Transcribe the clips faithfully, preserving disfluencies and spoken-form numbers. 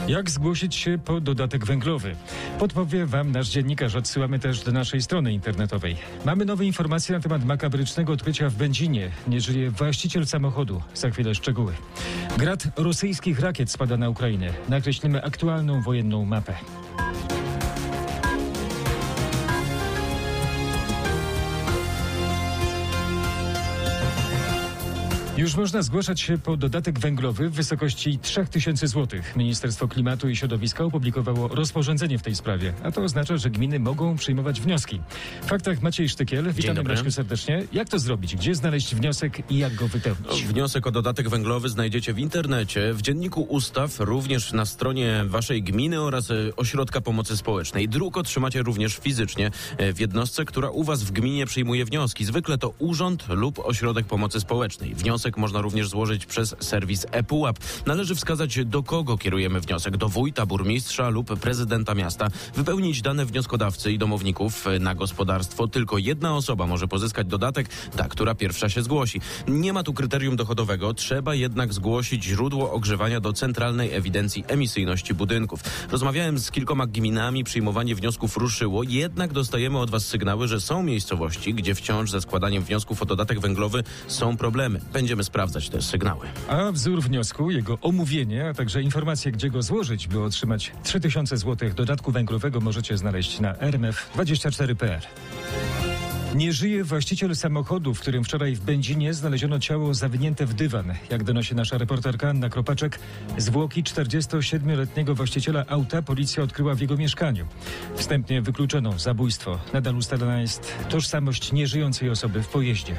Jak zgłosić się po dodatek węglowy? Podpowie Wam nasz dziennikarz. Odsyłamy też do naszej strony internetowej. Mamy nowe informacje na temat makabrycznego odkrycia w Będzinie. Nie żyje właściciel samochodu. Za chwilę szczegóły. Grad rosyjskich rakiet spada na Ukrainę. Nakreślimy aktualną wojenną mapę. Już można zgłaszać się po dodatek węglowy w wysokości trzy tysiące złotych. Ministerstwo Klimatu i Środowiska opublikowało rozporządzenie w tej sprawie, a to oznacza, że gminy mogą przyjmować wnioski. W faktach Maciej Sztykiel. Witamy Maćku serdecznie. Jak to zrobić? Gdzie znaleźć wniosek i jak go wypełnić? Wniosek o dodatek węglowy znajdziecie w internecie, w Dzienniku Ustaw, również na stronie waszej gminy oraz Ośrodka Pomocy Społecznej. Druk otrzymacie również fizycznie w jednostce, która u was w gminie przyjmuje wnioski. Zwykle to urząd lub Ośrodek Pomocy Społecznej. Wniosek można również złożyć przez serwis ePUAP. Należy wskazać, do kogo kierujemy wniosek. Do wójta, burmistrza lub prezydenta miasta. Wypełnić dane wnioskodawcy i domowników na gospodarstwo. Tylko jedna osoba może pozyskać dodatek, ta, która pierwsza się zgłosi. Nie ma tu kryterium dochodowego. Trzeba jednak zgłosić źródło ogrzewania do Centralnej Ewidencji Emisyjności Budynków. Rozmawiałem z kilkoma gminami, przyjmowanie wniosków ruszyło, jednak dostajemy od was sygnały, że są miejscowości, gdzie wciąż ze składaniem wniosków o dodatek węglowy są problemy. Będziemy sprawdzać te sygnały. A wzór wniosku, jego omówienie, a także informacje, gdzie go złożyć, by otrzymać trzy tysiące złotych dodatku węglowego, możecie znaleźć na r m f dwadzieścia cztery kropka p l. Nie żyje właściciel samochodu, w którym wczoraj w Będzinie znaleziono ciało zawinięte w dywan. Jak donosi nasza reporterka Anna Kropaczek, zwłoki czterdziestosiedmioletniego właściciela auta policja odkryła w jego mieszkaniu. Wstępnie wykluczono zabójstwo. Nadal ustalona jest tożsamość nieżyjącej osoby w pojeździe.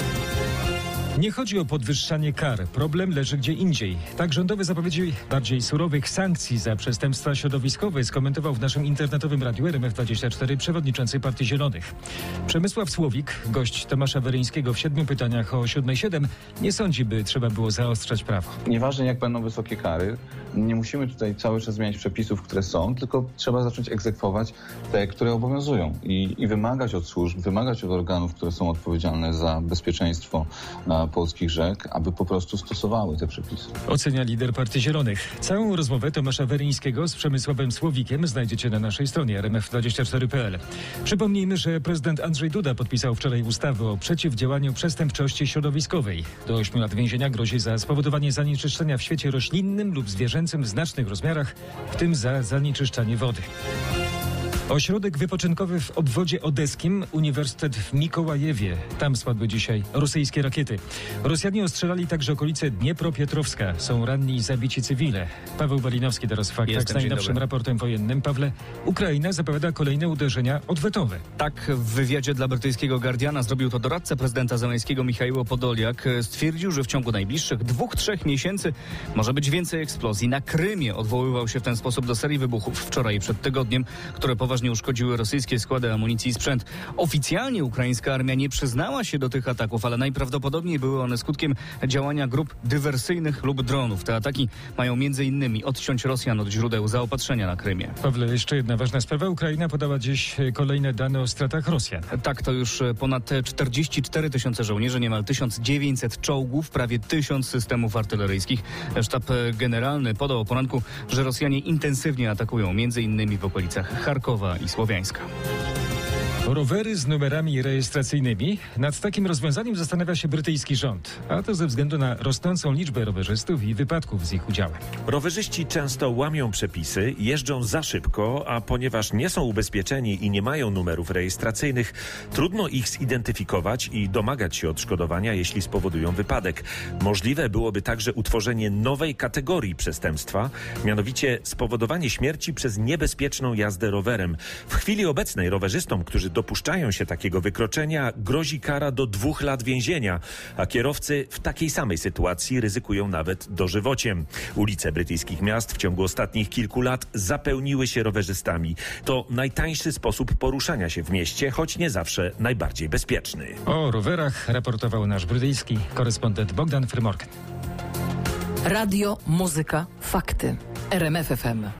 Nie chodzi o podwyższanie kar. Problem leży gdzie indziej. Tak rządowe zapowiedzi bardziej surowych sankcji za przestępstwa środowiskowe skomentował w naszym internetowym radiu R M F dwadzieścia cztery przewodniczący Partii Zielonych. Przemysław Słowik, gość Tomasza Weryńskiego w siedmiu pytaniach o siódmej siedem, nie sądzi, by trzeba było zaostrzać prawo. Nieważne jak będą wysokie kary, nie musimy tutaj cały czas zmieniać przepisów, które są, tylko trzeba zacząć egzekwować te, które obowiązują i, i wymagać od służb, wymagać od organów, które są odpowiedzialne za bezpieczeństwo na polskich rzek, aby po prostu stosowały te przepisy. Ocenia lider Partii Zielonych. Całą rozmowę Tomasza Weryńskiego z Przemysławem Słowikiem znajdziecie na naszej stronie r m f dwadzieścia cztery kropka p l. Przypomnijmy, że prezydent Andrzej Duda podpisał wczoraj ustawę o przeciwdziałaniu przestępczości środowiskowej. Do ośmiu lat więzienia grozi za spowodowanie zanieczyszczenia w świecie roślinnym lub zwierzęcym w znacznych rozmiarach, w tym za zanieczyszczanie wody. Ośrodek wypoczynkowy w obwodzie odeskim, Uniwersytet w Mikołajewie. Tam spadły dzisiaj rosyjskie rakiety. Rosjanie ostrzelali także okolice Dniepropietrowska. Są ranni i zabici cywile. Paweł Balinowski teraz w faktach z najnowszym raportem wojennym. Pawle, Ukraina zapowiada kolejne uderzenia odwetowe. Tak, w wywiadzie dla brytyjskiego Guardiana zrobił to doradca prezydenta Zełenskiego Michaiło Podoliak. Stwierdził, że w ciągu najbliższych dwóch, trzech miesięcy może być więcej eksplozji. Na Krymie odwoływał się w ten sposób do serii wybuchów wczoraj przed tygodniem, które poważnie uszkodziły rosyjskie składy amunicji i sprzęt. Oficjalnie ukraińska armia nie przyznała się do tych ataków, ale najprawdopodobniej były one skutkiem działania grup dywersyjnych lub dronów. Te ataki mają między innymi odciąć Rosjan od źródeł zaopatrzenia na Krymie. Pawle, jeszcze jedna ważna sprawa. Ukraina podała dziś kolejne dane o stratach Rosjan. Tak, to już ponad czterdzieści cztery tysiące żołnierzy, niemal tysiąc dziewięćset czołgów, prawie tysiąc systemów artyleryjskich. Sztab Generalny podał o poranku, że Rosjanie intensywnie atakują między innymi w okolicach Charkowa i Słowiańska. Rowery z numerami rejestracyjnymi. Nad takim rozwiązaniem zastanawia się brytyjski rząd, a to ze względu na rosnącą liczbę rowerzystów i wypadków z ich udziałem. Rowerzyści często łamią przepisy, jeżdżą za szybko, a ponieważ nie są ubezpieczeni i nie mają numerów rejestracyjnych, trudno ich zidentyfikować i domagać się odszkodowania, jeśli spowodują wypadek. Możliwe byłoby także utworzenie nowej kategorii przestępstwa, mianowicie spowodowanie śmierci przez niebezpieczną jazdę rowerem. W chwili obecnej rowerzystom, którzy dopuszczają się takiego wykroczenia, grozi kara do dwóch lat więzienia, a kierowcy w takiej samej sytuacji ryzykują nawet dożywociem. Ulice brytyjskich miast w ciągu ostatnich kilku lat zapełniły się rowerzystami. To najtańszy sposób poruszania się w mieście, choć nie zawsze najbardziej bezpieczny. O rowerach raportował nasz brytyjski korespondent Bogdan Frymorgan. Radio, muzyka, fakty. R M F F M.